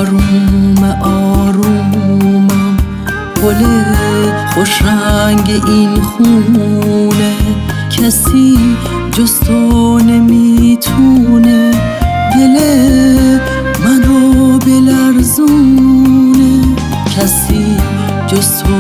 آروم آرومم، گل خوش رنگ این خونه، کسی جز تو نمیتونه دل منو بلرزونه، کسی جز تو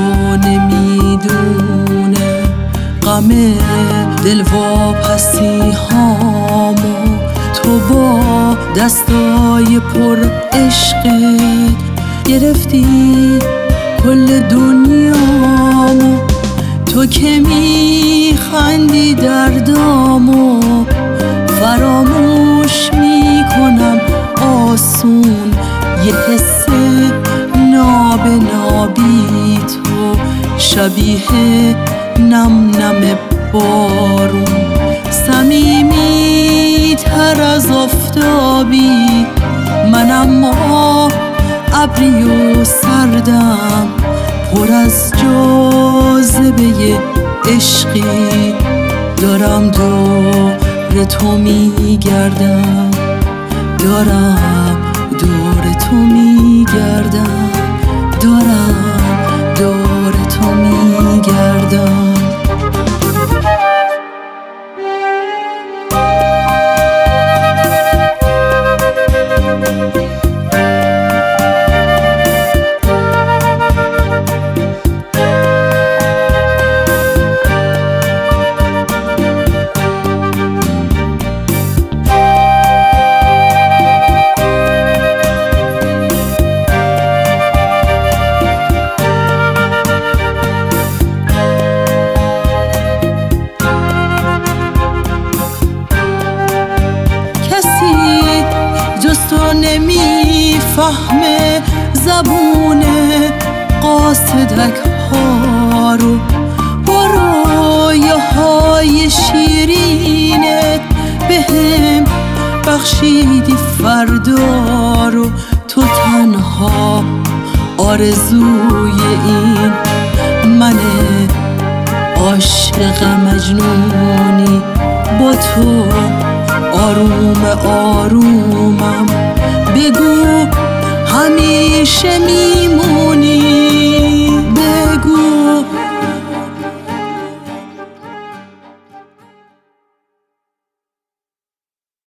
نمیدونه غم دل واپسی هامو، تو با دستای پر عشقت گرفتی کل دنیامو، تو که میخندی دردامو فراموش میکنم آسون، یه حس نابی تو شبیه نم نم بارون، صمیمی تر از آفتابی من، اما ابری و سردم پر از جاذبه عشقی، دارم دور تو میگردم، دارم دور تو میگردم، دارم دور تو میگردم. نمیفهمه زبون قاصدک ها رو، با رویاهای شیرینت بهم بخشیدی فردا رو، تو تنها آرزوی این من عاشق مجنونی، با تو آروم آرومم، بگو همیشه میمونی.